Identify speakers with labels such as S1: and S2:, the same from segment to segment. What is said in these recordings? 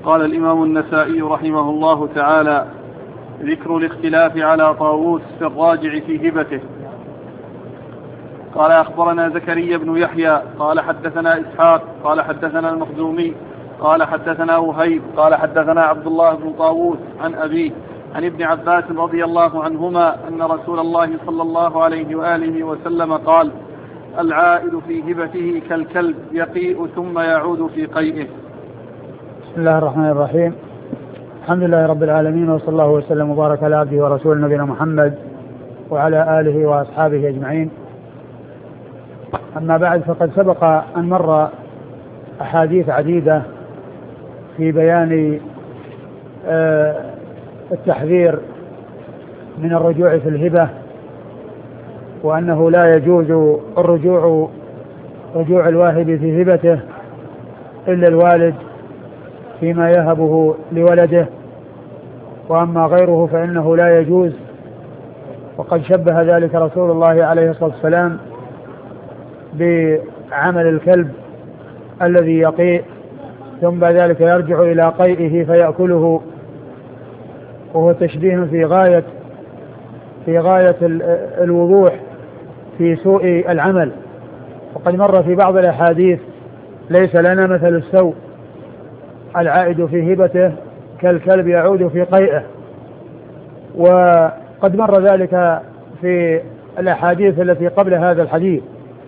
S1: قال الإمام النسائي رحمه الله تعالى: ذكر الاختلاف على طاووس في الراجع في هبته. قال: أخبرنا زكريا بن يحيى قال حدثنا إسحاق قال حدثنا المخزومي قال حدثنا وهيب قال حدثنا عبد الله بن طاووس عن أبيه عن ابن عباس رضي الله عنهما أن رسول الله صلى الله عليه وآله وسلم قال: العائد في هبته كالكلب يقيء ثم يعود في قيئه.
S2: بسم الله الرحمن الرحيم. الحمد لله رب العالمين، وصلى الله وسلم وبارك على عبده ورسوله نبينا محمد وعلى آله وأصحابه أجمعين. أما بعد، فقد سبق أن مر أحاديث عديدة في بيان التحذير من الرجوع في الهبة، وأنه لا يجوز رجوع الواهب في هبته إلا الوالد فيما يهبه لولده، وأما غيره فإنه لا يجوز. وقد شبه ذلك رسول الله عليه الصلاة والسلام بعمل الكلب الذي يقيء ثم بعد ذلك يرجع إلى قيئه فيأكله، وهو تشبيه في غاية الوضوح في سوء العمل. وقد مر في بعض الأحاديث: ليس لنا مثل السوء، العائد في هبته كالكلب يعود في قيئه. وقد مر ذلك في الأحاديث التي قبل هذا الحديث.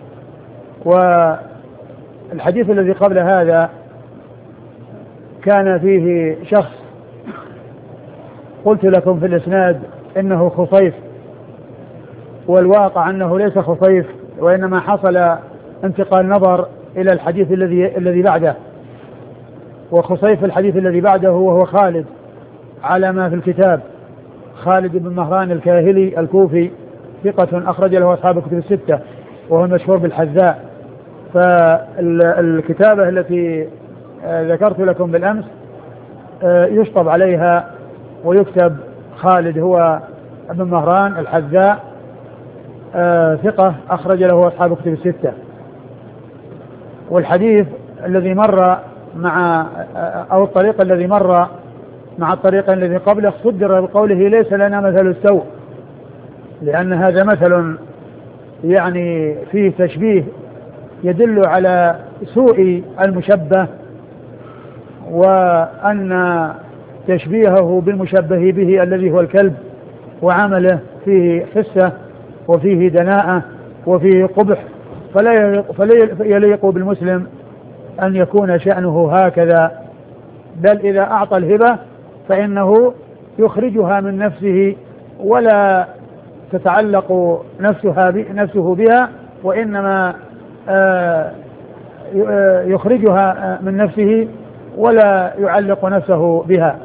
S2: والحديث الذي قبل هذا كان فيه شخص قلت لكم في الإسناد إنه خصيف، والواقع أنه ليس خصيف، وإنما حصل انتقال نظر إلى الحديث الذي بعده. وخصيف الحديث الذي بعده وهو خالد على ما في الكتاب، خالد بن مهران الكاهلي الكوفي، ثقة أخرج له أصحاب الكتب الستة، وهو المشهور بالحذاء. فالكتابة التي ذكرت لكم بالأمس يشطب عليها ويكتب خالد هو ابن مهران الحذاء، ثقة أخرج له أصحاب الكتب الستة. والحديث الذي مر أو الطريق الذي مر مع الطريق الذي قبله صدر بقوله: ليس لنا مثل السوء، لأن هذا مثل يعني فيه تشبيه يدل على سوء المشبه، وأن تشبيهه بالمشبه به الذي هو الكلب وعمله فيه حسة وفيه دناءة وفيه قبح، فلا يليق بالمسلم أن يكون شأنه هكذا، بل إذا أعطى الهبة فإنه يخرجها من نفسه ولا تتعلق نفسه بها، وإنما يخرجها من نفسه ولا يعلق نفسه بها.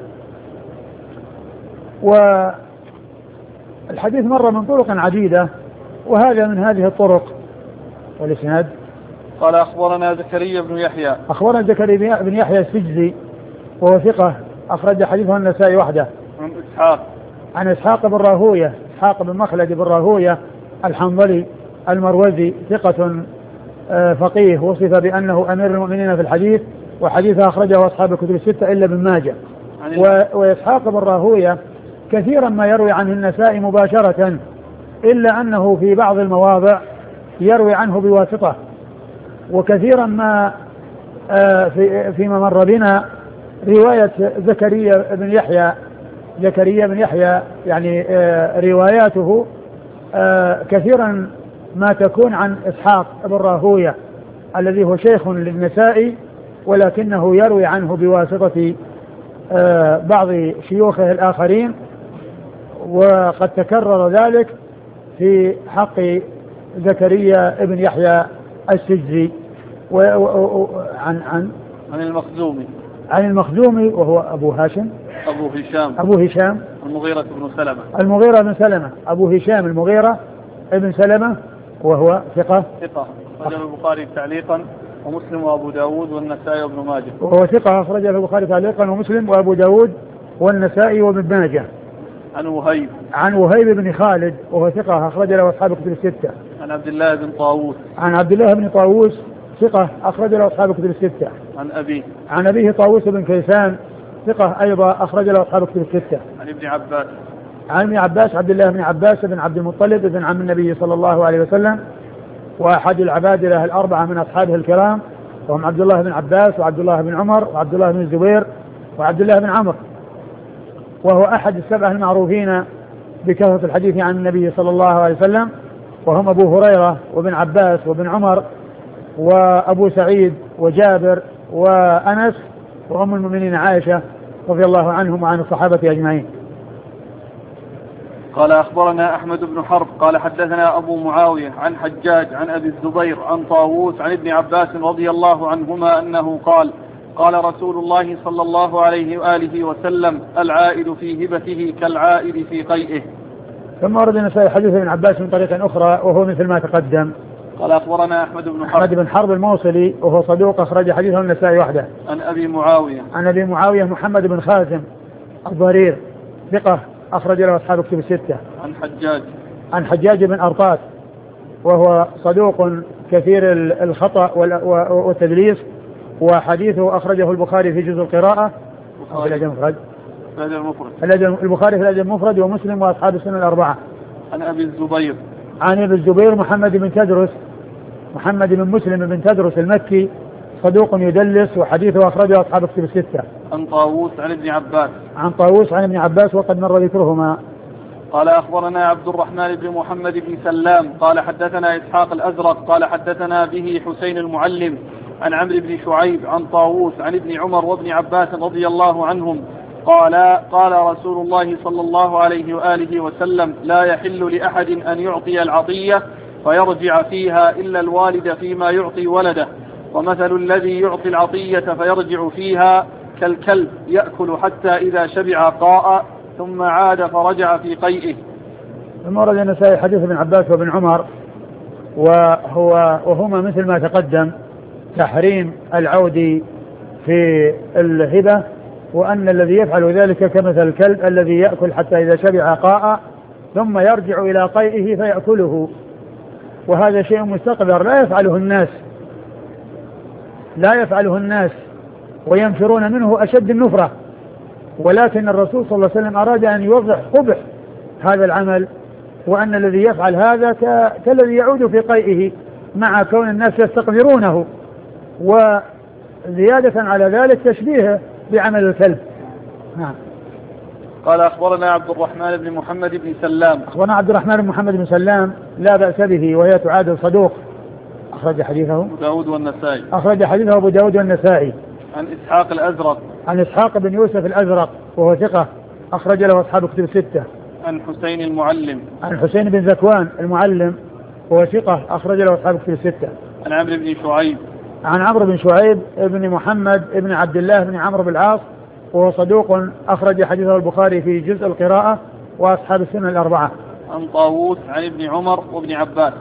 S2: والحديث مر من طرق عديدة، وهذا من هذه الطرق. والإسناد:
S1: قال: أخبرنا زكريا بن يحيى.
S2: أخبرنا زكريا بن يحيى السجزي، وهو ثقة أخرج حديثه النسائي وحده. عن إسحاق بن راهوية، إسحاق بن مخلد بن راهوية الحنظلي المروزي، ثقة فقيه، وصف بأنه أمير المؤمنين في الحديث، وحديثه أخرجه أصحاب الكتب الستة إلا ابن ماجه. وإسحاق بن راهوية كثيرا ما يروي عنه النسائي مباشرة، إلا أنه في بعض المواضع يروي عنه بواسطة. وكثيرا ما فيما مر بنا رواية زكريا بن يحيى يعني رواياته كثيرا ما تكون عن إسحاق بن راهوية الذي هو شيخ للنسائي، ولكنه يروي عنه بواسطة بعض شيوخه الآخرين. وقد تكرر ذلك في حق زكريا بن يحيى السجزي. عن المخزومي وهو أبو هشام المغيرة بن سلمة أبو هشام المغيرة ابن سلمة، وهو ثقة
S1: أخرجه البخاري تعليقا ومسلم وأبو داود والنسائي وابن ماجه.
S2: وهو ثقة أخرجه البخاري تعليقا ومسلم وأبو داود والنسائي وابن ماجه. عن وهيب بن خالد، وهو ثقة أخرج له أصحاب الكتب الستة.
S1: عن عبد الله بن طاووس ثقة أخرج له أصحاب الكتب الستة. عن أبيه طاووس بن كيسان
S2: ثقة أيضا أخرج له أصحاب كتب الستة.
S1: عن ابن عباس.
S2: عن ابن عباس عبد الله بن عباس بن عبد المطلب بن عم النبي صلى الله عليه وسلم، وأحد العبادلة الأربعة من أصحابه الكرام، وهم عبد الله بن عباس وعبد الله بن عمر وعبد الله بن الزبير وعبد الله بن عمرو، وهو أحد السبعة المعروفين بكثرة الحديث عن النبي صلى الله عليه وسلم، وهم أبو هريرة وابن عباس وابن عمر وأبو سعيد وجابر وأنس وأم المؤمنين عائشة رضي الله عنهم وعن الصحابة أجمعين.
S1: قال أخبرنا أحمد بن حرب قال حدثنا أبو معاوية عن حجاج عن أبي الزبير عن طاووس عن ابن عباس رضي الله عنهما أنه قال قال رسول الله صلى الله عليه وآله وسلم العائد في هبته كالعائد في قيئه.
S2: ثم ورد النسائي حديث ابن عباس من طريق أخرى وهو مثل ما تقدم.
S1: قال أخبرنا أحمد
S2: بن حرب الموصلي وهو صدوق أخرج حديثه النسائي وحده.
S1: عن أبي معاوية
S2: محمد بن خازم الضرير ثقة أخرج له أصحاب كتب الستة. عن حجاج بن أرطاس وهو صدوق كثير الخطأ والتدليس، وحديثه أخرجه البخاري في جزء القراءة البخاري في الأدب المفرد ومسلم وأصحاب السنة الأربعة.
S1: عن أبي
S2: الزبير محمد بن مسلم بن تدرس المكي صدوق يدلس، وحديثه أخرجه أصحاب كتب الستة.
S1: عن طاووس عن ابن عباس وقد مر ذكرهما. قال أخبرنا عبد الرحمن بن محمد بن سلام قال حدثنا إسحاق الأزرق قال حدثنا به حسين المعلم عن عمرو بن شعيب عن طاووس عن ابن عمر وابن عباس رضي الله عنهم قال رسول الله صلى الله عليه وآله وسلم لا يحل لأحد أن يعطي العطية فيرجع فيها إلا الوالد فيما يعطي ولده، ومثل الذي يعطي العطية فيرجع فيها كالكلب يأكل حتى إذا شبع قاء ثم عاد فرجع في قيئه.
S2: ثم ورد النسائي حديث ابن عباس وابن عمر وهما مثل ما تقدم تحريم العود في الهبة، وأن الذي يفعل ذلك كمثل الكلب الذي يأكل حتى إذا شبع قاء ثم يرجع إلى قيئه فيأكله، وهذا شيء مستقذر لا يفعله الناس وينفرون منه أشد النفرة، ولكن الرسول صلى الله عليه وسلم أراد أن يوضح قبح هذا العمل، وأن الذي يفعل هذا كالذي يعود في قيئه مع كون الناس يستقذرونه، وزيادة على ذلك تشبيهه بعمل الكلب.
S1: قال أخبرنا عبد الرحمن بن محمد بن سلام
S2: لا بأس به وهي تعادل صدوق أخرج حديثه أبو داود والنسائي. عن إسحاق بن يوسف الأزرق وهو ثقة أخرج له أصحاب كتب الستة.
S1: عن
S2: حسين بن ذكوان المعلم وهو ثقة أخرج له أصحاب كتب الستة. عن عمرو بن شعيب ابن محمد ابن عبد الله بن عمرو بن العاص وهو صدوق أخرج حديثه البخاري في جزء القراءة وأصحاب السنة الأربعة.
S1: عن طاووس عن ابن عمر وابن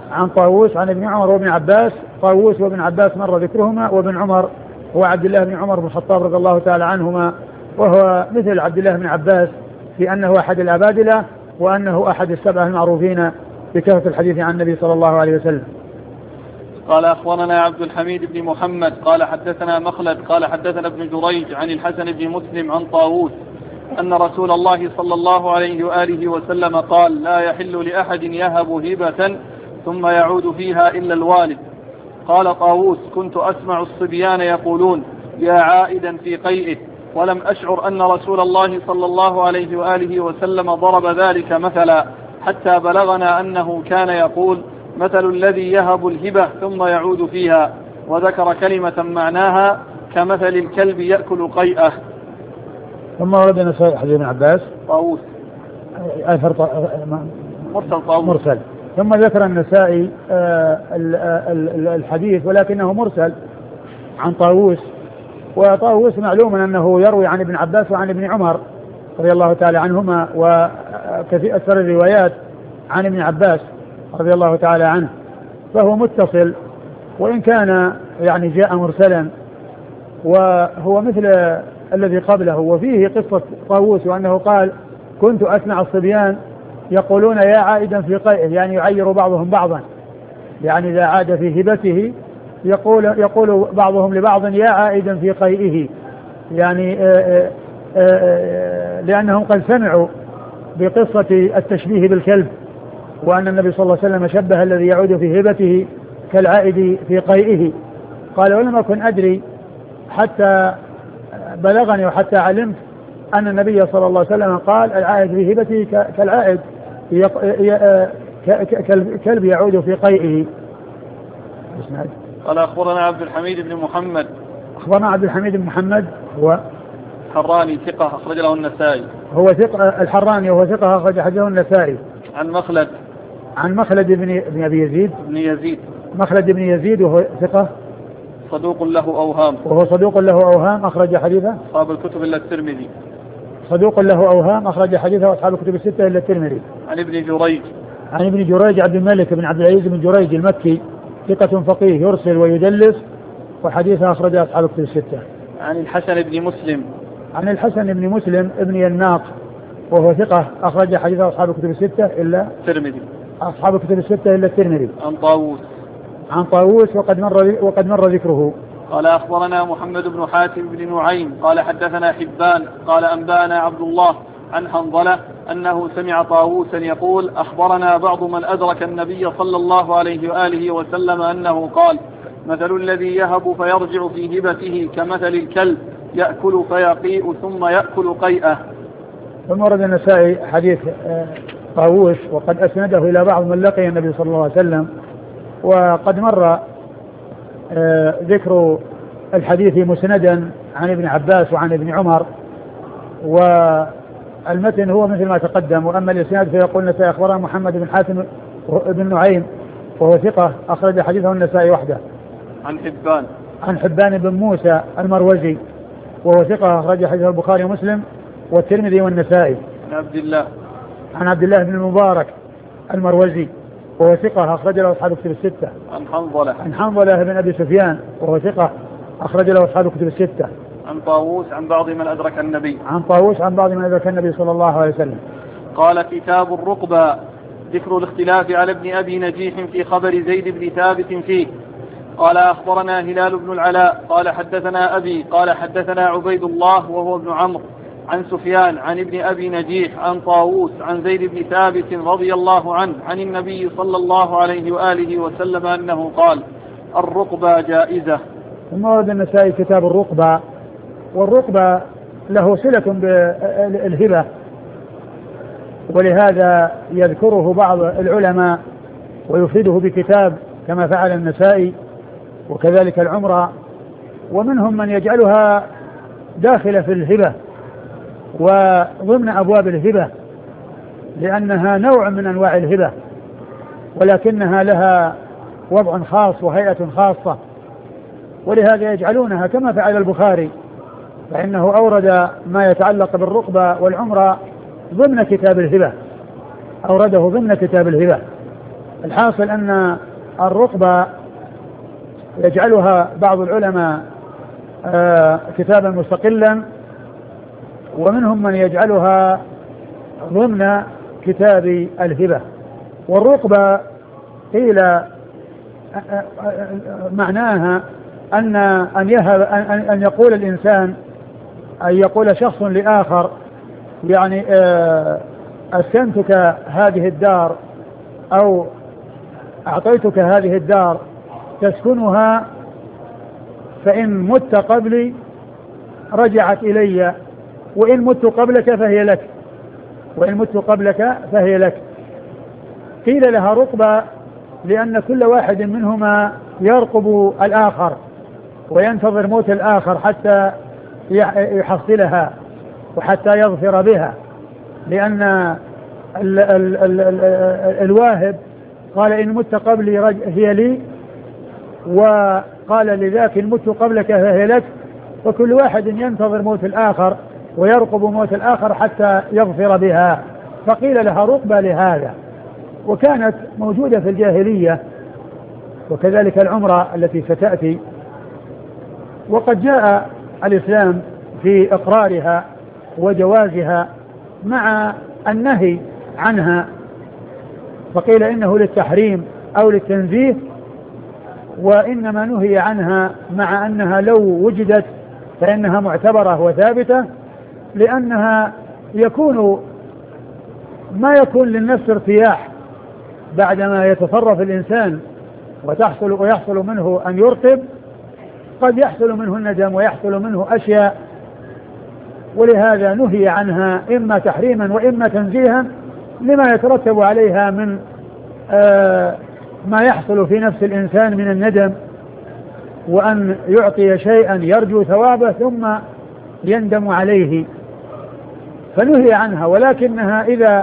S1: عباس. طاووس وابن عباس مر ذكرهما، وابن عمر هو عبد الله بن عمر بن الخطاب رضي الله تعالى عنهما، وهو مثل عبد الله بن عباس في أنه أحد العبادلة وأنه أحد السبعة المعروفين بكثرة الحديث عن النبي صلى الله عليه وسلم. قال أخبرنا عبد الحميد بن محمد قال حدثنا مخلد قال حدثنا ابن جريج عن الحسن بن مسلم عن طاووس أن رسول الله صلى الله عليه وآله وسلم قال لا يحل لأحد يهب هبة ثم يعود فيها إلا الوالد. قال طاووس كنت أسمع الصبيان يقولون يا عائدا في قيئه، ولم أشعر أن رسول الله صلى الله عليه وآله وسلم ضرب ذلك مثلا، حتى بلغنا أنه كان يقول مثل الذي يهب الهبة ثم يعود فيها، وذكر كلمة معناها كمثل الكلب يأكل قيئه.
S2: ثم ورد النسائي حديث ابن عباس
S1: طاووس
S2: مرسل. ثم ذكر النسائي الحديث ولكنه مرسل عن طاووس، وطاووس معلوم أنه يروي عن ابن عباس وعن ابن عمر رضي الله تعالى عنهما، وكثير أكثر الروايات عن ابن عباس رضي الله تعالى عنه، فهو متصل وإن كان يعني جاء مرسلا، وهو مثل الذي قبله. وفيه قصة طاووس وأنه قال كنت أسمع الصبيان يقولون يا عائدا في قيئه، يعني يعير بعضهم بعضا، يعني إذا عاد في هبته يقول بعضهم لبعض يا عائدا في قيئه، يعني لأنهم قد سمعوا بقصة التشبيه بالكلب، وأن النبي صلى الله عليه وسلم شبه الذي يعود في هبته كالعائد في قيئه. قال ولم أكن أدري حتى بلغني وحتى علمت أن النبي صلى الله عليه وسلم قال العائد في هبته كالعائد كالكلب يعود في قيئه.
S1: قال أخبرنا عبد الحميد بن محمد.
S2: أخبرنا عبد الحميد بن محمد هو
S1: الحراني ثقة أخرج له النسائي.
S2: هو ثقة الحراني وهو ثقة أخرج حديثه النسائي. عن مخلد بن أبي يزيد. مخلد بن يزيد وهو ثقة
S1: صدوق له أوهام.
S2: وهو صدوق له أوهام أخرج حديثه
S1: أصحاب الكتب إلا الترمذي.
S2: صدوق له أوهام أخرج حديثه أصحاب الكتب الستة إلا الترمذي.
S1: عن ابن جريج.
S2: عن ابن جريج عبد الملك بن عبد العزيز بن جريج المكي ثقة فقيه يرسل ويدلس وحديثه أخرج أصحاب الكتب الستة.
S1: عن الحسن بن مسلم.
S2: عن الحسن بن مسلم ابن يناق وهو ثقة أخرج حديثه أصحاب الكتب الستة إلا
S1: الترمذي.
S2: أصحاب الكتب الستة إلا الترمذي.
S1: عن
S2: طاووس وقد مر ذكره.
S1: قال أخبرنا محمد بن حاتم بن نعيم قال حدثنا حبان قال أنبانا عبد الله عن حنظلة أنه سمع طاووسا يقول أخبرنا بعض من أدرك النبي صلى الله عليه وآله وسلم أنه قال مثل الذي يهب فيرجع في هبته كمثل الكلب يأكل فيقيء ثم يأكل قيئه.
S2: ثم ورد النسائي حديث طاووس وقد أسنده إلى بعض من لقي النبي صلى الله عليه وسلم، وقد مر ذكر الحديث مسندا عن ابن عباس وعن ابن عمر، والمتن هو مثل ما تقدم. وأما الإسناد فيقول النسائي أخبرنا محمد بن حاتم بن نعيم وهو ثقة أخرج حديثه النسائي وحده. عن حبان بن موسى المروزي وهو ثقة أخرج حديثه البخاري ومسلم والترمذي والنسائي. عن عبد الله بن المبارك المروزي وهو ثقة أخرج له أصحاب الكتب الستة. عن حنظلة بن أبي سفيان وهو ثقة أخرج له أصحاب الكتب الستة.
S1: عن طاووس عن بعض من أدرك النبي.
S2: صلى الله عليه وسلم.
S1: قال كتاب الرقبة ذكر الاختلاف على ابن أبي نجيح في خبر زيد بن ثابت فيه. قال أخبرنا هلال بن العلاء قال حدثنا أبي قال حدثنا عبيد الله وهو ابن عمرو عن سفيان عن ابن أبي نجيح عن طاووس عن زيد بن ثابت رضي الله عنه عن النبي صلى الله عليه وآله وسلم أنه قال الرقبة جائزة.
S2: ثم ورد النسائي كتاب الرقبة، والرقبة له صلة بالهبة، ولهذا يذكره بعض العلماء ويفيده بكتاب كما فعل النسائي وكذلك العمرة، ومنهم من يجعلها داخلة في الهبة وضمن أبواب الهبة لأنها نوع من أنواع الهبة، ولكنها لها وضع خاص وهيئة خاصة، ولهذا يجعلونها كما فعل البخاري، فإنه أورد ما يتعلق بالرقبة والعمرة ضمن كتاب الهبة، أورده ضمن كتاب الهبة. الحاصل أن الرقبة يجعلها بعض العلماء كتابا مستقلا، ومنهم من يجعلها ضمن كتاب الهبة. والرقبة قيل معناها أن يقول الإنسان، أن يقول شخص لآخر يعني أسكنتك هذه الدار أو أعطيتك هذه الدار تسكنها، فإن مت قبلي رجعت إلي، وإن مت قبلك فهي لك. قيل لها رقبة لأن كل واحد منهما يرقب الآخر وينتظر موت الآخر حتى يحصلها وحتى يظفر بها، لأن الواهب قال إن مت قبلي هي لي، وقال لذاك إن مت قبلك فهي لك، وكل واحد ينتظر موت الآخر ويرقب موت الآخر حتى يظفر بها، فقيل لها رقبة لهذا. وكانت موجودة في الجاهلية، وكذلك العمرة التي ستأتي، وقد جاء الإسلام في إقرارها وجوازها مع النهي عنها، فقيل إنه للتحريم أو للتنزيه، وإنما نهي عنها مع أنها لو وجدت فإنها معتبرة وثابتة، لأنها ما يكون للنفس ارتياح بعدما يتصرف الإنسان ويحصل منه أن يرقب، قد يحصل منه الندم ويحصل منه أشياء، ولهذا نهي عنها إما تحريما وإما تنزيها لما يترتب عليها من ما يحصل في نفس الإنسان من الندم، وأن يعطي شيئا يرجو ثوابه ثم يندم عليه، فنهي عنها. ولكنها إذا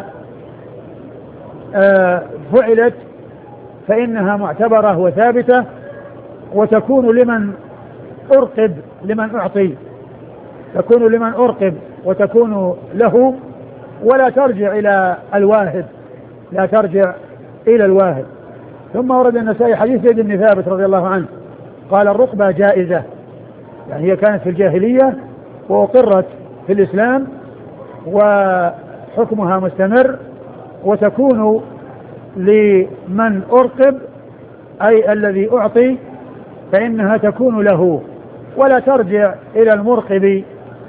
S2: فعلت فإنها معتبرة وثابتة، وتكون لمن أرقب لمن أعطي، تكون لمن أرقب وتكون له، ولا ترجع إلى الواهب، لا ترجع إلى الواهب. ثم ورد النسائي حديث زيد بن ثابت رضي الله عنه قال الرقبة جائزة، يعني هي كانت في الجاهلية وأقرت في الإسلام وحكمها مستمر، وتكون لمن أرقب أي الذي أعطي فإنها تكون له، ولا ترجع إلى المرقب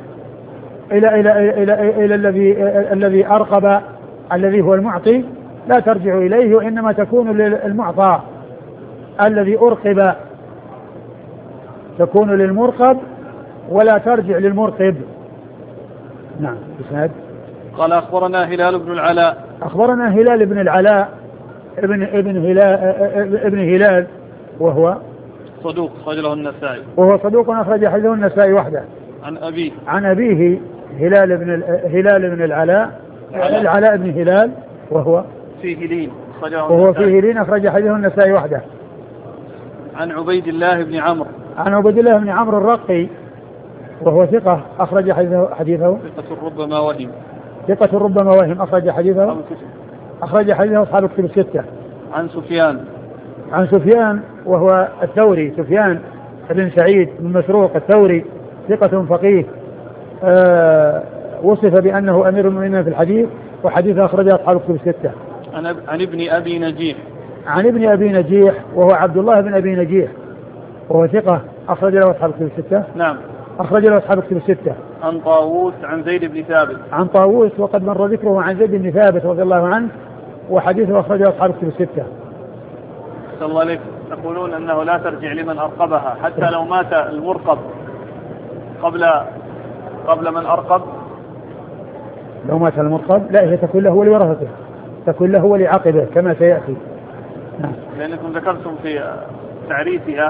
S2: إلى الذي أرقب الذي هو المعطي، لا ترجع إليه، وإنما تكون للمعطى الذي أرقب، تكون للمرقب ولا ترجع للمرقب. نعم. بسند.
S1: قال أخبرنا هلال بن العلاء.
S2: أخبرنا هلال بن العلاء ابن هلال وهو
S1: صدوق أخرج له النسائي.
S2: وهو صدوق أخرج حديثه النسائي وحده. عن أبيه هلال بن العلاء بن هلال وهو
S1: فيه لين
S2: أخرج حديثه النسائي وحده.
S1: عن عبيد الله بن عمرو
S2: الرقي وهو ثقة أخرج حديثه ثقة ربما وهم أخرج حديثه أصحاب الكتب الستة. عن سفيان وهو الثوري، سفيان بن سعيد بن مسروق الثوري، ثقة فقيه، وصف بأنه أمير المؤمنين في الحديث، وحديثه أخرجه أصحاب الكتب الستة.
S1: عن ابن أبي نجيح وهو عبد الله بن أبي نجيح، وهو ثقة أخرج له أصحاب الكتب الستة. نعم.
S2: أخرج له أصحاب الكتب الستة.
S1: عن طاووس عن زيد بن ثابت.
S2: عن طاووس وقد مر ذكره عن زيد بن ثابت رضي الله عنه، وحديثه أخرجه أصحاب الكتب الستة.
S1: صلى الله عليه. تقولون أنه لا ترجع لمن أرقبها حتى لو مات المرقب قبل من أرقب.
S2: لو مات المرقب لا، هي تكون له ولورثته، تكون له ولعقبه كما سيأتي.
S1: نعم. لأنكم ذكرتم في تعريفها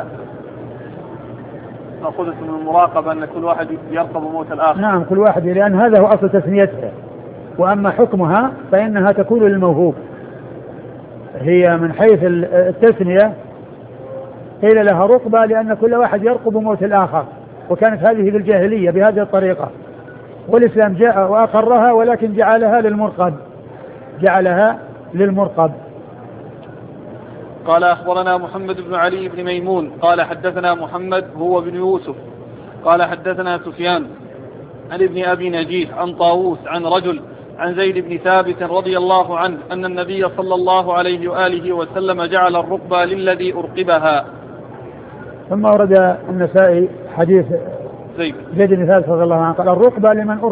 S1: أخذتم من المراقبة أن كل واحد يرقب موت الآخر.
S2: نعم، كل واحد، لأن هذا هو أصل تسميتها. وأما حكمها فإنها تكون للموهوب، هي من حيث التسمية قيل لها رقبة لأن كل واحد يرقب موت الآخر، وكانت هذه بالجاهلية بهذه الطريقة، والإسلام جاء وأقرها ولكن جعلها للمرقب.
S1: قال أخبرنا محمد بن علي بن ميمون قال حدثنا محمد هو بن يوسف قال حدثنا سفيان عن ابن أبي نجيح عن طاووس عن رجل عن زيد بن ثابت رضي الله عنه أن النبي صلى الله عليه وآله وسلم جعل الرقبة للذي أرقبها.
S2: ثم ورد النسائي حديث زيد بن ثابت رضي الله عنه قال الرقبة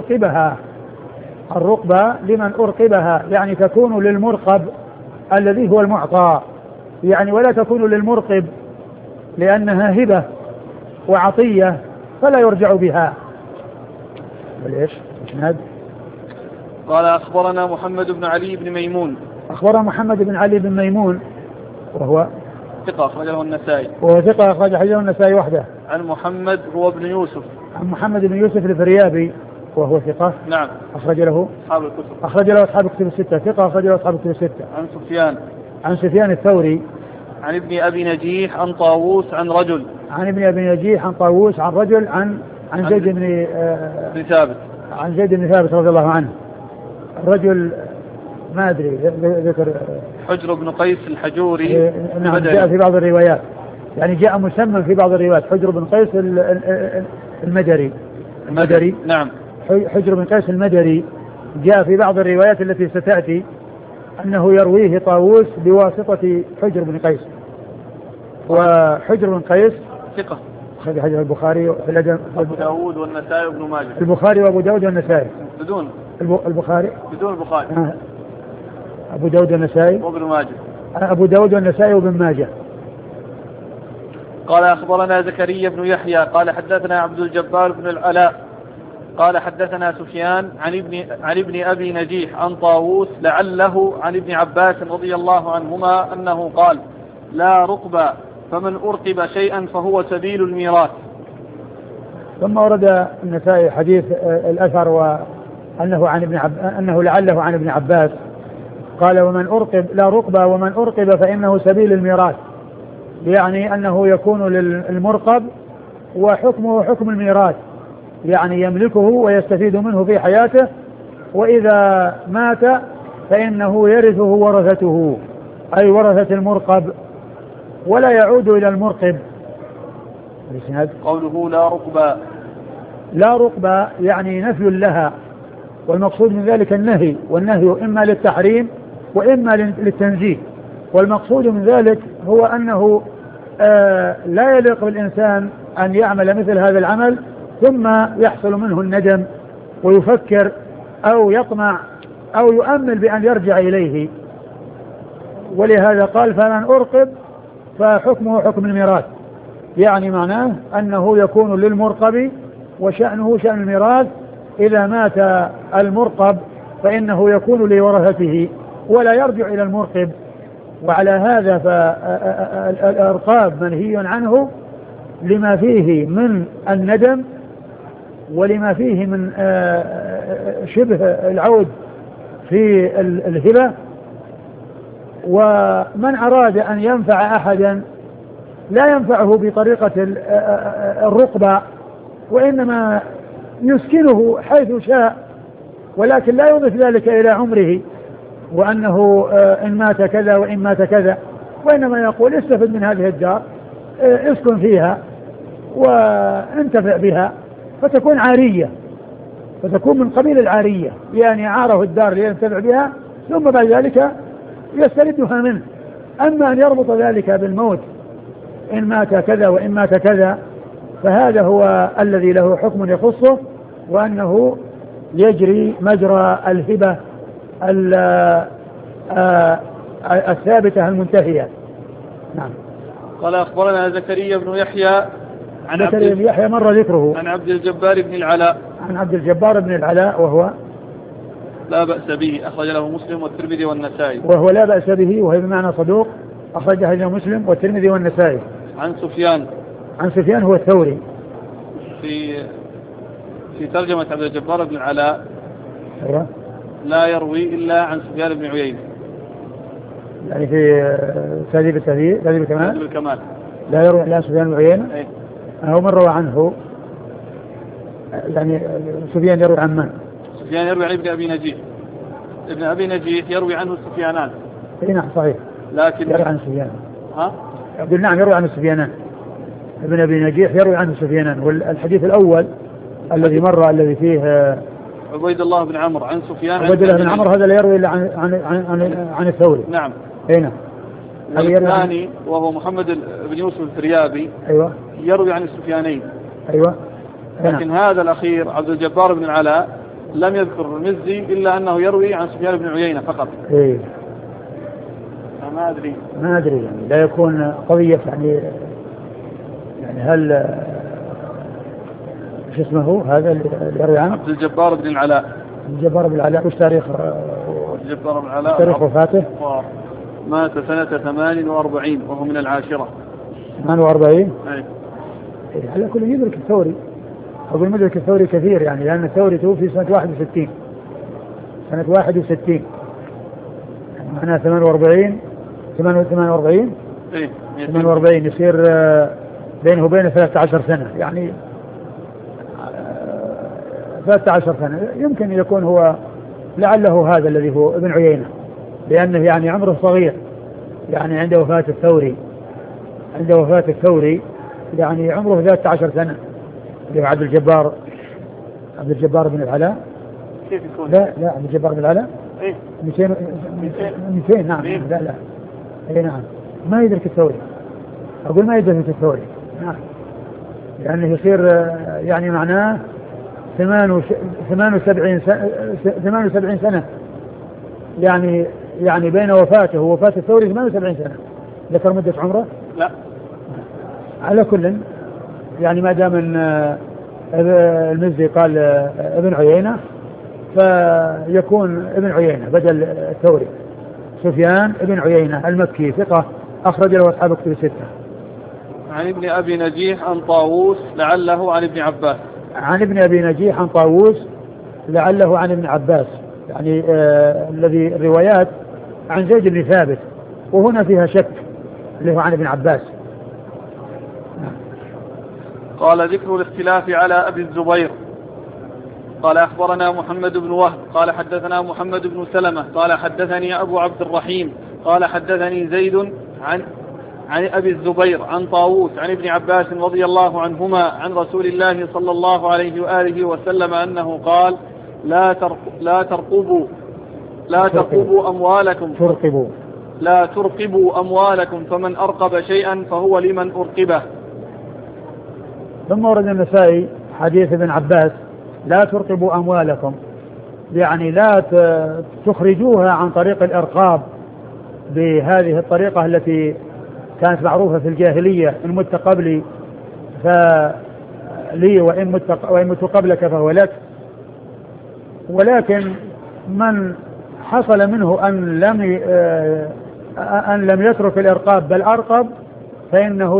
S2: لمن أرقبها، يعني تكون للمرقب الذي هو المعطى، يعني ولا تكون للمرقب لأنها هبة وعطية فلا يرجع بها.
S1: قال أخبرنا محمد بن علي بن ميمون.
S2: أخبرنا محمد بن علي بن ميمون وهو
S1: ثقة أخرجه النسائي.
S2: أخرج حديثه النسائي وحده.
S1: عن محمد هو بن يوسف.
S2: عن محمد بن يوسف الفريابي وهو ثقة.
S1: نعم.
S2: أخرج له أصحاب الكتب الستة. ثقة أخرج له أصحاب الكتب الستة. عن سفيان الثوري.
S1: عن ابن أبي نجيح عن طاووس عن رجل. عن
S2: زيد بن
S1: ثابت.
S2: عن زيد بن ثابت رضي الله عنه. الرجل ما أدري ذكر
S1: حجر بن قيس الحجوري.
S2: نعم، جاء في بعض الروايات، يعني جاء مسمى في بعض الروايات حجر بن قيس المدري.
S1: نعم.
S2: حجر بن قيس المدري جاء في بعض الروايات التي ستأتي أنه يرويه طاووس بواسطة حجر بن قيس، وحجر بن قيس
S1: ثقة
S2: أخرج حديث البخاري في الأدب
S1: أبو داود والنسائي وابن ماجه.
S2: البخاري وأبو داود والنسائي
S1: بدون
S2: البخاري
S1: بدون البخاري.
S2: أبو داود والنسائي
S1: وابن ماجه.
S2: أبو داود والنسائي وابن ماجه.
S1: قال أخبرنا زكريا بن يحيى قال حدثنا عبد الجبار بن العلاء قال حدثنا سفيان عن ابن أبي نجيح عن طاووس لعله عن ابن عباس رضي الله عنهما أنه قال لا رقب فمن أرقب شيئا فهو سبيل الميراث.
S2: ثم ورد النسائي حديث الأثر أنه لعله عن ابن عباس قال ومن أرقب لا رقب ومن أرقب فإنه سبيل الميراث، يعني أنه يكون للمرقب وحكمه حكم الميراث، يعني يملكه ويستفيد منه في حياته، وإذا مات فإنه يرثه ورثته أي ورثة المرقب ولا يعود إلى المرقب.
S1: قوله لا رقبة،
S2: لا رقبة يعني نفي لها، والمقصود من ذلك النهي، والنهي إما للتحريم وإما للتنزيه، والمقصود من ذلك هو أنه لا يليق بالإنسان أن يعمل مثل هذا العمل ثم يحصل منه الندم ويفكر أو يطمع أو يؤمل بأن يرجع إليه. ولهذا قال فمن أرقب فحكمه حكم الميراث، يعني معناه أنه يكون للمرقب وشأنه شأن الميراث، إذا مات المرقب فإنه يكون لورثته ولا يرجع إلى المرقب. وعلى هذا فالأرقاب منهي عنه لما فيه من الندم ولما فيه من شبه العود في الهبة. ومن أراد أن ينفع أحدا لا ينفعه بطريقة الرقبة، وإنما يسكنه حيث شاء، ولكن لا يضيف ذلك إلى عمره وأنه إن مات كذا وإن مات كذا، وإنما يقول استفد من هذه الدار، اسكن فيها وانتفع بها، فتكون عارية، فتكون من قبيل العارية، يعني عاره الدار لينتفع بها ثم بعد ذلك يستردها منه. أما أن يربط ذلك بالموت إن مات كذا وإن مات كذا، فهذا هو الذي له حكم يخصه، وأنه يجري مجرى الهبة الثابتة المنتهية. نعم.
S1: قال أخبرنا زكريا بن يحيى
S2: زكريا بن يحيى مر ذكره
S1: عن عبد الجبار بن العلاء
S2: عن عبد الجبار بن العلاء وهو
S1: لا بأس به، أخرج له مسلم والترمذي والنسائي.
S2: وهو لا بأس به وهي بمعنى صدوق، أخرجه له مسلم والترمذي والنسائي.
S1: عن
S2: سفيان هو الثوري.
S1: في ترجمة عبد الجبار بن العلاء
S2: أيوة.
S1: لا يروي إلا عن سفيان بن عيينة،
S2: يعني في تهذيب الكمال لا يروي إلا عن سفيان بن عيينة. هو من روى عنه، يعني سفيان يروي عن من؟
S1: سفيان يروي عن ابن أبي نجيح. ابن أبي نجيح يروي عنه السفيانان.
S2: نعم صحيح،
S1: لكن
S2: يروي عن سفيان. نعم يروي عن السفيانان. ابن أبي نجيح يروي عنه السفيانان. والحديث الأول الذي مر الذي فيه
S1: عبيد الله بن عمرو عن سفيان.
S2: عبيد الله بن عمرو هذا لا يروي إلا عن الثوري.
S1: نعم.
S2: نعم.
S1: الثاني وهو محمد بن يوسف الفريابي.
S2: أيوة.
S1: يروي عن السفيانين.
S2: أيوة.
S1: لكن هذا الأخير عبد الجبار بن العلاء لم يذكر المزي إلا أنه يروي عن سفيان بن عيينة فقط.
S2: إيه.
S1: ما
S2: أدري يعني لا يكون قضية يعني هل شو اسمه هذا اللي يروي عنه؟
S1: عبد الجبار بن العلاء.
S2: الجبار بن العلاء. وش تاريخ
S1: الجبار بن العلاء؟
S2: تاريخ وفاته؟
S1: مات سنة 48 وهو من 10.
S2: 48.
S1: أي.
S2: على كل يدرك الثوري. أقول مدرك الثوري كثير يعني، لأن الثوري توفي سنة 61. سنة 61 معناه 48. 48.
S1: إيه.
S2: 48 يصير بينه وبينه 13 سنة، يعني 13 سنة. يمكن يكون هو لعله هذا الذي هو ابن عيينة، لأنه يعني عمره صغير، يعني عند وفاة الثوري يعني عمره 13 سنة. عبد الجبار بن العلاء.
S1: كيف يكون؟
S2: لا عبد الجبار بن العلاء.
S1: إيه.
S2: 200. نعم. لا. إيه نعم. ما يدرك الثوري. أقول ما يدرك الثوري. نعم. يعني يصير يعني معناه 78 سنة، يعني بين وفاته ووفاة الثوري 78 سنة. ذكر مدة عمره؟
S1: لا.
S2: على كل يعني ما دام المزي قال ابن عيينة فيكون ابن عيينة بدل الثوري. سفيان ابن عيينة المكي ثقة أخرج له أصحاب كتب الستة.
S1: عن ابن أبي نجيح عن طاووس لعله عن ابن عباس.
S2: عن ابن أبي نجيح عن طاووس لعله عن ابن عباس، يعني الذي الروايات عن زيد بن ثابت وهنا فيها شك اللي هو عن ابن عباس.
S1: قال ذكر الاختلاف على أبي الزبير. قال أخبرنا محمد بن وهب قال حدثنا محمد بن سلمة قال حدثني أبو عبد الرحيم قال حدثني زيد عن أبي الزبير عن طاووس عن ابن عباس رضي الله عنهما عن رسول الله صلى الله عليه وآله وسلم أنه قال لا ترقبوا أموالكم فمن أرقب شيئا فهو لمن أرقبه.
S2: ثم ورد النسائي حديث ابن عباس لا ترقبوا أموالكم، يعني لا تخرجوها عن طريق الإرقاب بهذه الطريقة التي كانت معروفة في الجاهلية، إن مت قبلي فلي وإن مت قبلك فهو لك. ولكن من حصل منه أن لم يترك الإرقاب بل أرقب فإنه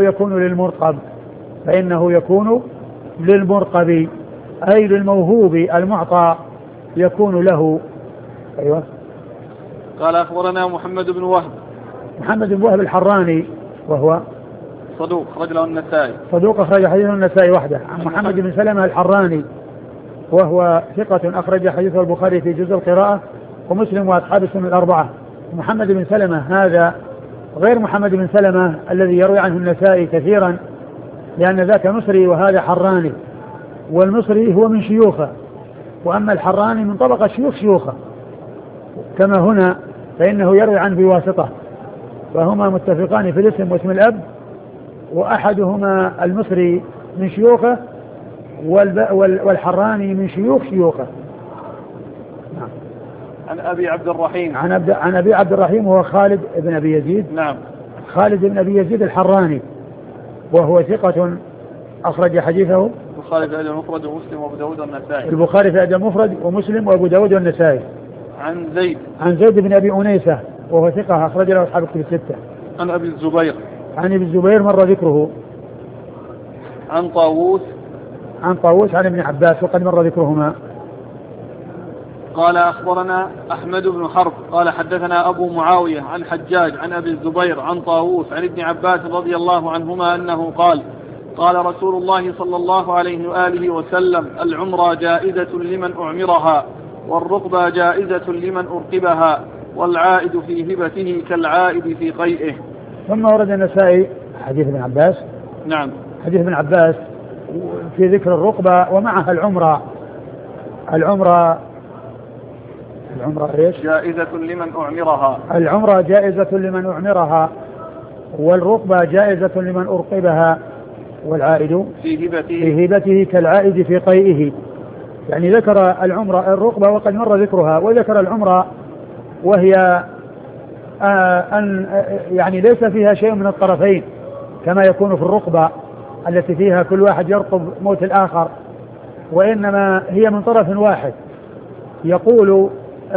S2: يكون للمرقب أي للموهوب المعطى يكون له. أيوة.
S1: قال أخبرنا محمد بن وهب الحراني
S2: وهو
S1: صدوق أخرج له النسائي.
S2: صدوق أخرج حديثه النسائي وحده. عن محمد بن سلمة الحراني وهو ثقة أخرج حديثه البخاري في جزء القراءة ومسلم وأصحاب السنن الأربعة. محمد بن سلمة هذا غير محمد بن سلمة الذي يروي عنه النسائي كثيرا، لأن ذاك مصري وهذا حراني، والمصري هو من شيوخه، وأما الحراني من طبقة شيوخه كما هنا، فإنه يروي عنه بواسطة، فهما متفقان في الاسم واسم الأب، وأحدهما المصري من شيوخه والحراني من شيوخه.
S1: نعم. عن أبي عبد الرحيم
S2: عن أبي عبد الرحيم وهو خالد بن أبي يزيد.
S1: نعم.
S2: خالد بن أبي يزيد الحراني وهو ثقة أخرج حديثه
S1: البخاري في أدب المفرد ومسلم وأبو داود والنسائي.
S2: البخاري في أدب المفرد ومسلم وأبو داود والنسائي.
S1: عن
S2: زيد بن أبي أنيسة وهو ثقة أخرج له أصحاب الكتب الستة.
S1: عن أبي الزبير
S2: مر ذكره.
S1: عن طاووس
S2: عن ابن عباس وقد مر ذكرهما.
S1: قال أخبرنا أحمد بن حرب قال حدثنا أبو معاوية عن حجاج عن أبي الزبير عن طاووس عن ابن عباس رضي الله عنهما أنه قال رسول الله صلى الله عليه وآله وسلم العمرة جائزة لمن أعمرها والرقبة جائزة لمن أرقبها والعائد في هبته كالعائد في قيئه.
S2: ثم ورد النسائي حديث ابن عباس.
S1: نعم.
S2: حديث ابن عباس في ذكر الرقبة ومعها العمرة ايش؟
S1: جائزة لمن أعمرها.
S2: العمرة جائزة لمن أعمرها والرقبة جائزة لمن أرقبها والعائد في هبته كالعائد في قيئه. يعني ذكر الرقبة وقد مر ذكرها، وذكر العمرة وهي يعني ليس فيها شيء من الطرفين كما يكون في الرقبة التي فيها كل واحد يرقب موت الآخر، وإنما هي من طرف واحد يقول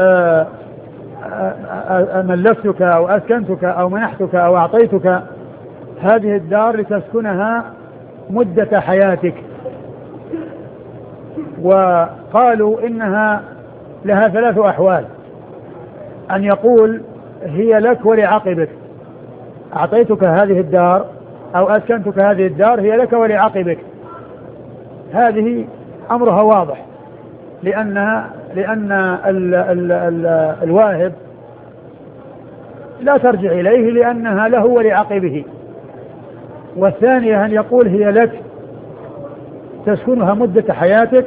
S2: ملكتك أو أسكنتك أو منحتك أو أعطيتك هذه الدار لتسكنها مدة حياتك. وقالوا إنها لها 3 أحوال: أن يقول هي لك ولعقبك، أعطيتك هذه الدار أو أسكنتك هذه الدار هي لك ولعقبك، هذه أمرها واضح، لأن الواهب لا ترجع إليه لأنها له ولعقبه. والثانية أن يقول هي لك تسكنها مدة حياتك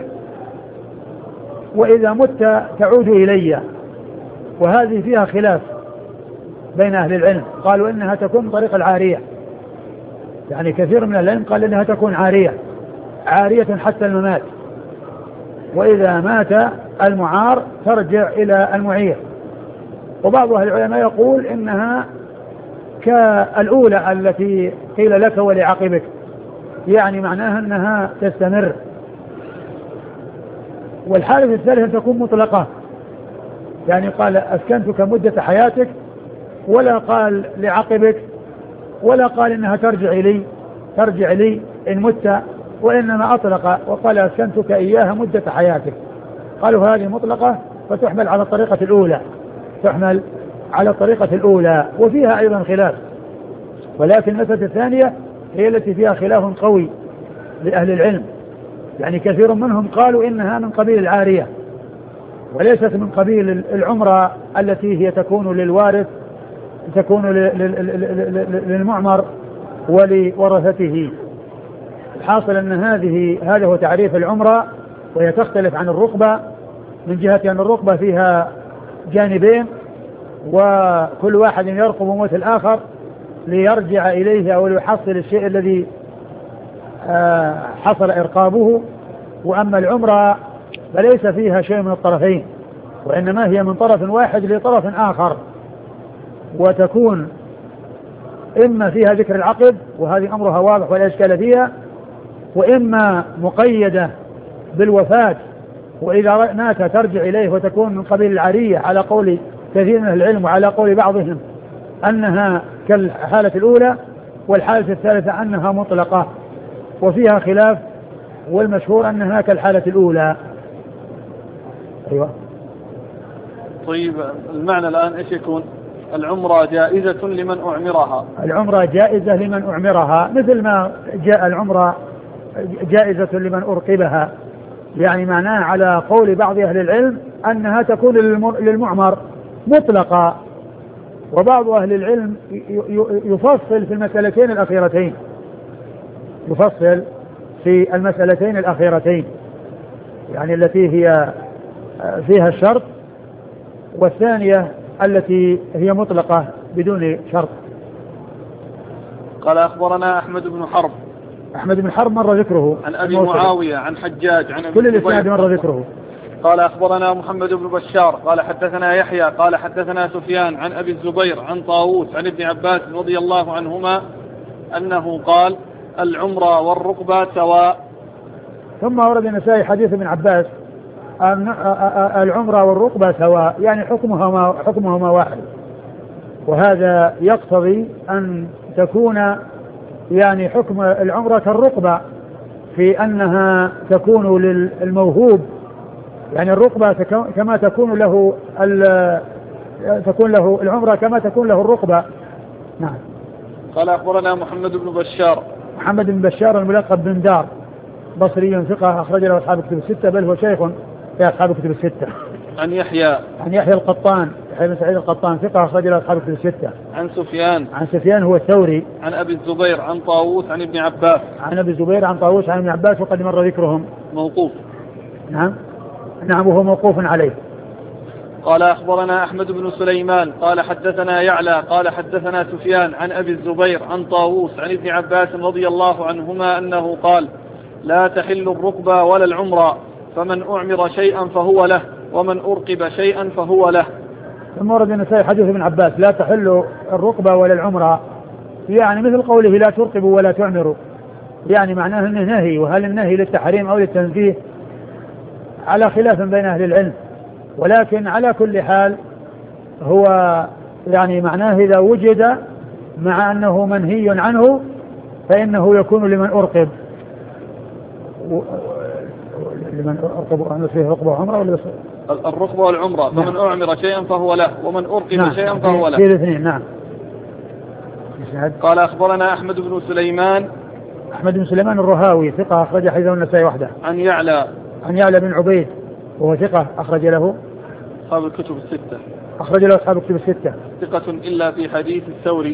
S2: وإذا مت تعود إلي، وهذه فيها خلاف بين أهل العلم، قالوا إنها تكون طريق العارية، يعني كثير من العلم قال إنها تكون عارية عارية حتى الممات، وإذا مات المعار ترجع إلى المعير. وبعض أهل العلماء يقول إنها كالأولى التي قيل لك ولعقبك، يعني معناها أنها تستمر. والحالة الثالثة تكون مطلقة، يعني قال أسكنتك مدة حياتك، ولا قال لعقبك، ولا قال إنها ترجع لي إن مت، وإنما أطلق وقال أسكنتك إياها مدة حياتك. قالوا هذه مطلقة فتحمل على الطريقة الأولى، وفيها أيضا خلاف، ولكن المسألة الثانية هي التي فيها خلاف قوي لأهل العلم. يعني كثير منهم قالوا إنها من قبيل العارية وليست من قبيل العمرة التي هي تكون للوارث، تكون للمعمر ولورثته. الحاصل أن هذا هو تعريف العمرة، وهي تختلف عن الرقبة من جهة أن الرقبة فيها جانبين، وكل واحد يرقب موت الآخر ليرجع إليه أو ليحصل الشيء الذي حصل إرقابه. وأما العمرة فليس فيها شيء من الطرفين، وإنما هي من طرف واحد لطرف آخر، وتكون إما فيها ذكر العقد وهذه أمرها واضح ولا إشكال فيها، وإما مقيدة بالوفاة وإذا مات ترجع إليه وتكون من قبيل العارية على قول كثير من العلم وعلى قول بعضهم أنها كالحالة الأولى، والحالة الثالثة أنها مطلقة وفيها خلاف، والمشهور أنها كالحالة الأولى. أيوة.
S1: طيب المعنى الآن إيش يكون؟ العمرة جائزة لمن أعمرها.
S2: العمرة جائزة لمن أعمرها، مثل ما جاء العمرة جائزة لمن أرقبها، يعني معناه على قول بعض أهل العلم أنها تكون للمعمر مطلقة. وبعض أهل العلم يفصل في المسألتين الأخيرتين، يعني التي هي فيها الشرط، والثانية التي هي مطلقة بدون شرط.
S1: قال أخبرنا أحمد بن حرب
S2: مر ذكره،
S1: عن أبي معاوية عن حجاج عن أبي
S2: كل الإسناد مر ذكره.
S1: قال أخبرنا محمد بن بشار قال حدثنا يحيى قال حدثنا سفيان عن أبي الزبير عن طاووس عن ابن عباس رضي الله عنهما أنه قال العمرة والرقبة سواء.
S2: ثم ورد النسائي حديث ابن عباس أن العمرة والرقبة سواء، يعني حكمهما واحد، وهذا يقتضي أن تكون يعني حكم العمرة كالرقبة في أنها تكون للموهوب، يعني الرقبة كما تكون له العمرة كما تكون له الرقبة. نعم.
S1: قال أخبرنا محمد بن
S2: بشار الملقب بن دار، بصري ثقة أخرج له أصحاب الكتب الستة، بل هو شيخ في أصحاب الكتب الستة.
S1: عن يحيى
S2: القطان، يحيى بن سعيد القطان ثقة أخرج له أصحاب الكتب الستة.
S1: عن سفيان
S2: هو الثوري.
S1: عن أبي الزبير عن طاووس عن ابن عباس.
S2: عن ابن عباس وقد مر ذكرهم.
S1: موقوف.
S2: نعم وهو موقوف عليه.
S1: قال أخبرنا أحمد بن سليمان قال حدثنا يعلى قال حدثنا سفيان عن أبي الزبير عن طاووس عن ابن عباس رضي الله عنهما أنه قال لا تحل الركبة ولا العمرة، فمن أعمر شيئا فهو له، ومن أرقب شيئا فهو له.
S2: ثم ورد النسائي حديث ابن عباس لا تحل الركبة ولا العمرة، يعني مثل قوله لا ترقبوا ولا تعمروا، يعني معناه انه نهي، وهل النهي للتحريم أو للتنزيه على خلاف بين أهل العلم، ولكن على كل حال هو يعني معناه إذا وجد مع أنه منهي عنه فإنه يكون لمن أرقب. لمن أرقب فيه رقبة وعمرة ولا
S1: الرقبة والعمرة. نعم. فمن أعمر شيئا فهو له، ومن أرقب
S2: نعم.
S1: شيئا فهو له.
S2: في الاثنين. نعم.
S1: قال أخبرنا أحمد بن سليمان
S2: الرهاوي ثقة أخرج حديثه النسائي وحده.
S1: عن يعلى
S2: بن عبيد وهو ثقة أخرج له
S1: أصحاب الكتب الستة. ثقة إلا في حديث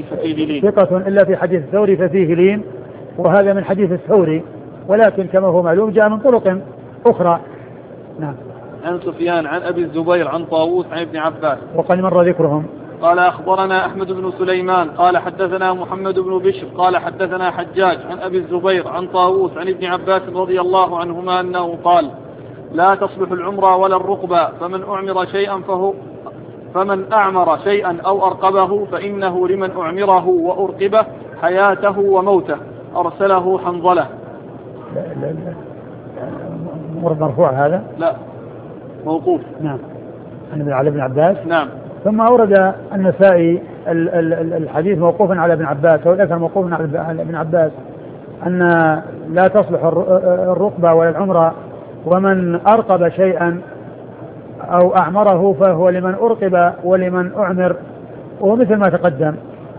S1: الثوري ففيه لين.
S2: وهذا من حديث الثوري، ولكن كما هو معلوم جاء من طرق أخرى. نعم.
S1: عن سفيان عن أبي الزبير عن طاووس عن ابن عباس
S2: وقد مر ذكرهم.
S1: قال أخبرنا أحمد بن سليمان قال حدثنا محمد بن بشر قال حدثنا حجاج عن أبي الزبير عن طاووس عن ابن عباس رضي الله عنهما أنه قال لا تصلح العمرة ولا الرقبة فمن أعمر شيئا أو أرقبه فإنه لمن أعمره وأرقبه حياته وموته أرسله حنظلة.
S2: لا مرفوع هذا؟
S1: لا موقوف.
S2: نعم على ابن عباس.
S1: نعم.
S2: ثم أورد النسائي الحديث موقوفا على ابن عباس أو الأثر موقوفا على ابن عباس أن لا تصلح الرقبة ولا العمرة ومن أرقب شيئا أو أعمره فهو لمن أرقب ولمن أعمر ومثل ما تقدم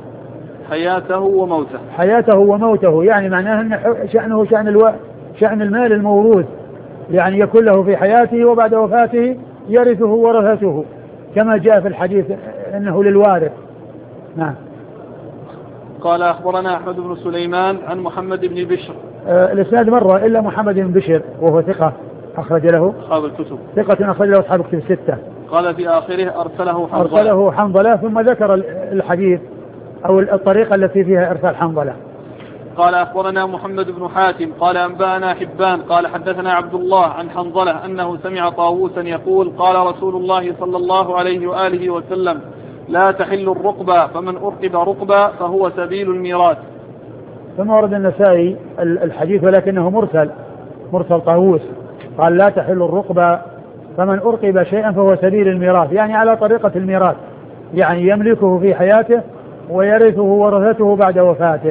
S1: حياته
S2: وموته يعني معناه أن شأنه شأن المال الموروث يعني يكون له في حياته وبعد وفاته يرثه ورثته كما جاء في الحديث أنه للوارث. نعم.
S1: قال أخبرنا أحمد بن سليمان عن محمد بن بشر.
S2: الإسناد مرة إلا محمد بن بشر وهو ثقة أخرج له
S1: أصحاب الكتب.
S2: ثقة أخرج له أصحاب الكتب الستة.
S1: قال في آخره أرسله
S2: حنظلة ثم ذكر الحديث أو الطريقة التي فيها إرسال حنظلة.
S1: قال أخبرنا محمد بن حاتم قال أنبأنا حبان قال حدثنا عبد الله عن حنظلة أنه سمع طاووسا يقول قال رسول الله صلى الله عليه وآله وسلم لا تحل الرقبة فمن أرقب رقبة فهو سبيل الميراث.
S2: ثم ورد النسائي الحديث ولكنه مرسل طاووس قال لا تحل الرقبة فمن أرقب شيئا فهو سبيل الميراث يعني على طريقة الميراث يعني يملكه في حياته ويرثه ورثته بعد وفاته.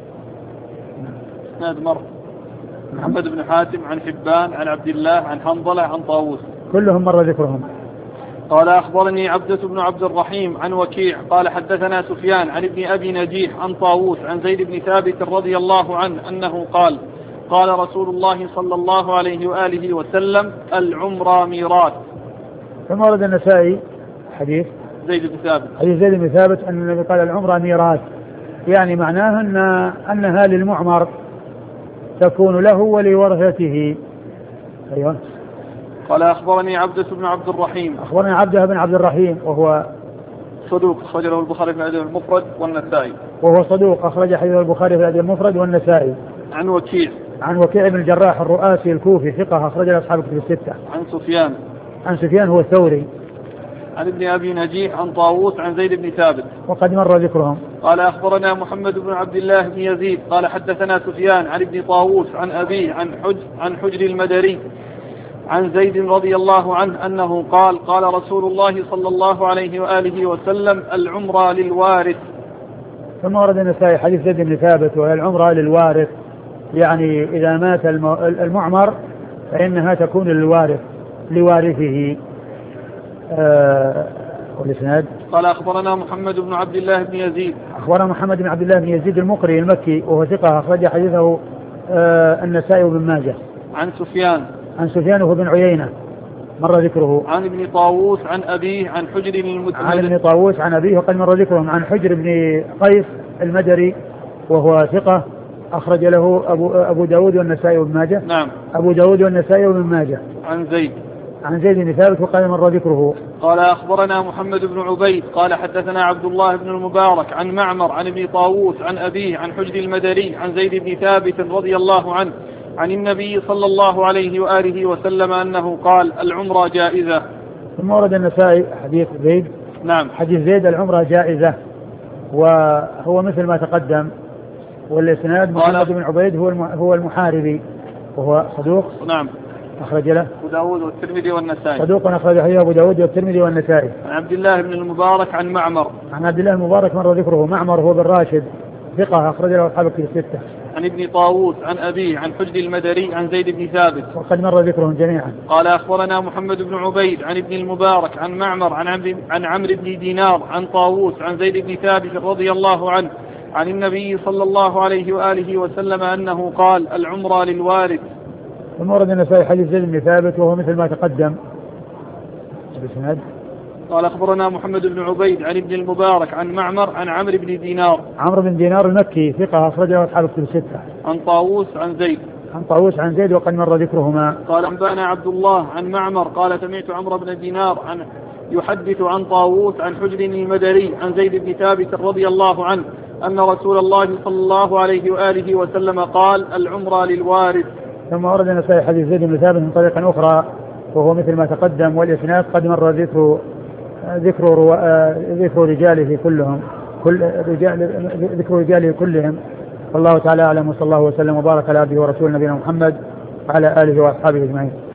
S1: محمد بن حاتم عن حبان عن عبد الله عن حنظلة عن طاووس
S2: كلهم مر ذكرهم.
S1: قال أخبرني عبدة بن عبد الرحيم عن وكيع قال حدثنا سفيان عن ابن أبي نجيح عن طاووس عن زيد بن ثابت رضي الله عنه أنه قال رسول الله صلى الله عليه وآله وسلم العمرة ميراث.
S2: ثم ورد النسائي حديث
S1: زيد بن
S2: ثابت أن النبي قال العمرة ميراث يعني معناه أنها للمعمر تكون له ولورثته. أيوة.
S1: قال أخبرني عبدة بن عبد الرحيم.
S2: أخبرني عبدة بن عبد الرحيم وهو
S1: صدوق أخرج له البخاري في الأدب المفرد والنسائي.
S2: وهو صدوق أخرج حديث البخاري في الأدب المفرد والنسائي.
S1: عن
S2: وكيع بن الجراح الرؤاسي الكوفي ثقة أخرج له أصحاب الكتب الستة. عن سفيان هو الثوري.
S1: عن ابن أبي نجيح عن طاووس عن زيد بن ثابت
S2: وقد مر ذكرهم.
S1: قال أخبرنا محمد بن عبد الله بن يزيد قال حدثنا سفيان عن ابن طاووس عن أبيه عن حجر المدري عن زيد رضي الله عنه أنه قال رسول الله صلى الله عليه وآله وسلم العمرة للوارث.
S2: ثم ورد النسائي حديث زيد بن ثابت والعمرة للوارث يعني إذا مات المعمر فإنها تكون لوارثه. والإسناد
S1: قال أخبرنا محمد بن عبد الله بن يزيد.
S2: أخبرنا محمد بن عبد الله بن يزيد المقري المكي وهو ثقة أخرج حديثه النسائي وابن ماجه. عن سفيان وهو بن عيينة مر ذكره.
S1: عن ابن طاووس عن أبيه عن حجر المدري.
S2: عن ابن طاووس عن أبيه وقد مر ذكرهم. عن حجر بن قيس المدري وهو ثقة أخرج له أبو داود والنسائي وابن ماجه.
S1: نعم.
S2: أبو داود والنسائي وابن ماجه.
S1: عن
S2: زيد بن ثابت وقد مر ذكره.
S1: قال أخبرنا محمد بن عبيد قال حدثنا عبد الله بن المبارك عن معمر عن ابن طاووس عن أبيه عن حجر المدري عن زيد بن ثابت رضي الله عنه عن النبي صلى الله عليه وآله وسلم أنه قال العمرة جائزة.
S2: ثم ورد النسائي حديث زيد.
S1: نعم.
S2: حديث زيد العمرة جائزة وهو مثل ما تقدم. والإسناد محمد بن عبيد هو المحاربي وهو صدوق.
S1: نعم.
S2: أخرج له
S1: أبو داود والترمذي والنسائي.
S2: صدوق أخرج حديث أبو داود والترمذي والنسائي.
S1: عن عبد الله بن المبارك عن معمر.
S2: عن عبد الله المبارك مر ذكره. معمر هو بن راشد ثقة أخرج له أصحاب الكتب الستة.
S1: عن ابن طاووس عن أبيه عن حجر المدري عن زيد بن ثابت
S2: وقد مر ذكرهم جميعا.
S1: قال أخبرنا محمد بن عبيد عن ابن المبارك عن معمر عن عمرو بن دينار عن طاووس عن زيد بن ثابت رضي الله عنه عن النبي صلى الله عليه وآله وسلم أنه قال العمرة للوارث.
S2: ثم ورد النسائي حديث زيد بن ثابت وهو مثل ما تقدم.
S1: قال أخبرنا محمد بن عبيد عن ابن المبارك عن معمر عن عمرو بن دينار.
S2: عمرو بن دينار المكي ثقة أخرجه أصحاب الكتب الستة.
S1: عن طاووس عن زيد.
S2: عن طاووس عن زيد وقد مر ذكرهما.
S1: قال أنبأنا عبد الله عن معمر قال سمعت عمرو بن دينار يحدث عن طاووس عن حجر المدري عن زيد بن ثابت رضي الله عنه أن رسول الله صلى الله عليه وآله وسلم قال العمرة للوارث.
S2: ثم ورد النسائي حديث زيد بن ثابت من طريق أخرى وهو مثل ما تقدم، والإسناد قد مر ذكر رجاله كلهم، ذكر رجاله كلهم. والله تعالى أعلم، وصلى الله وسلم وبارك على عبده ورسوله نبينا محمد وعلى آله وأصحابه أجمعين.